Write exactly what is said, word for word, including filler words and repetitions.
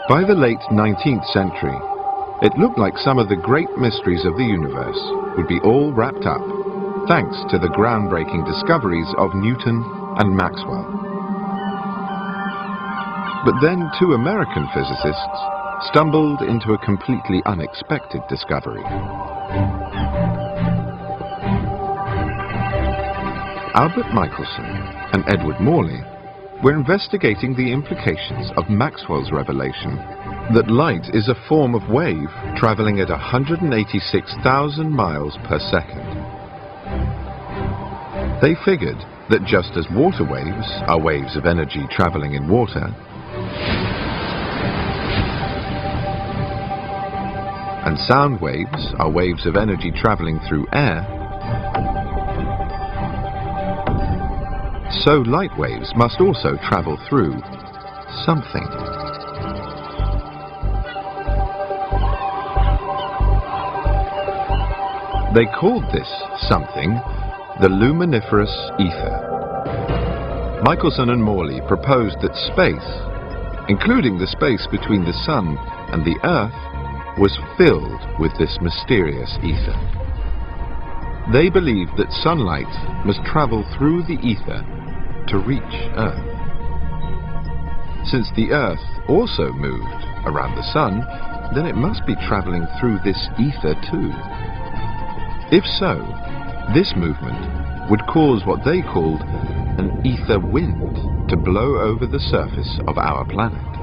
By the late nineteenth century, it looked like some of the great mysteries of the universe would be all wrapped up, thanks to the groundbreaking discoveries of Newton and Maxwell. But then two American physicists stumbled into a completely unexpected discovery. Albert Michelson and Edward Morley were investigating the implications of Maxwell's revelation that light is a form of wave traveling at one hundred eighty-six thousand miles per second. They figured that just as water waves are waves of energy traveling in water, and sound waves are waves of energy traveling through air, so light waves must also travel through something. They called this something the luminiferous ether. Michelson and Morley proposed that space, including the space between the Sun and the Earth, was filled with this mysterious ether. They believed that sunlight must travel through the ether to reach Earth. Since the Earth also moved around the Sun, then it must be traveling through this ether too. If so, this movement would cause what they called an ether wind to blow over the surface of our planet.